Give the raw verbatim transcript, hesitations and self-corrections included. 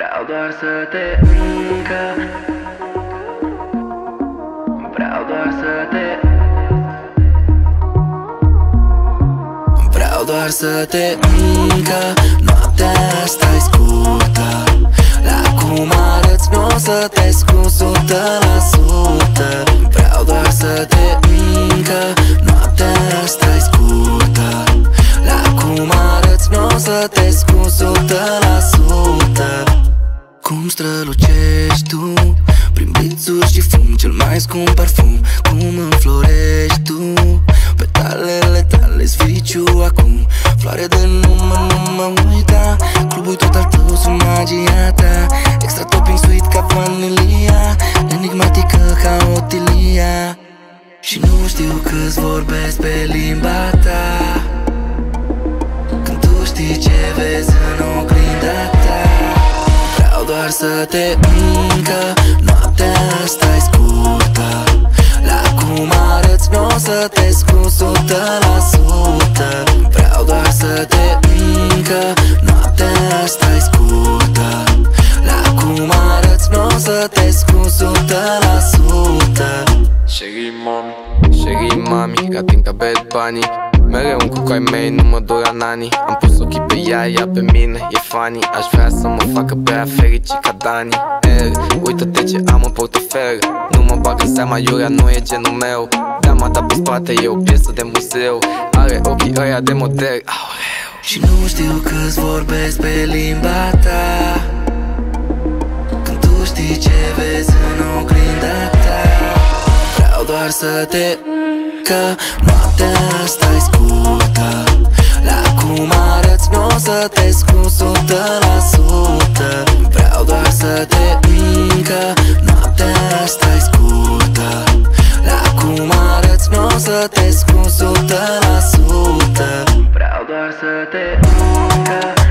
Vreau doar să te încă. Vreau doar să te Vreau doar să te încă. Noaptea asta e scurtă. La cum arăți n-o să te scuzi o sută la sută. Vreau doar să te încă. Noaptea asta e scurtă. La cum arăți n-o să te scuzi o sută la sută. Cum strălucești tu prin blițuri și fum, cel mai scump parfum. Cum înflorești tu, petalele tale sfiriciu acum. Floare de număr, nu mă uita. Clubul tot al tău sub magia ta. Extra topping sweet ca vanilia, enigmatică ca Otilia. Și nu știu câți vorbesc pe limba ta, când tu știi ce vezi în oglinda ta. Vreau doar să te încă. Noaptea asta e scurtă. La cum arăți n-o să te scuzi o sută la sută. Vreau doar să te încă. Noaptea asta e scurtă. La cum arăți n-o să te scuzi o sută la sută. Sherry mami, Sherry mami, gatin ca Bad Bunny. Mereu în cucu ai mei, nu mă dor nani. Am pus ochii pe ea, ea pe mine, e funny. Aș vrea să mă facă pe ea fericit ca Dani. Er, uită-te ce am în portofel. Nu mă bag în seama, iurea nu e genul meu. Dama ta pe spate e o piesă de muzeu. Are ochii ăia de model, aureu. Și nu știu câți vorbesc pe limba ta, când tu știi ce vezi în oglinda ta. Vreau doar să te că noaptea asta e scurtă. La cum arăți n-o să te scuzi o sută la sută. Vreau doar să te încă. Noaptea asta e scurtă. La cum arăți n-o să te scuzi o sută la sută. Vreau doar să te încă.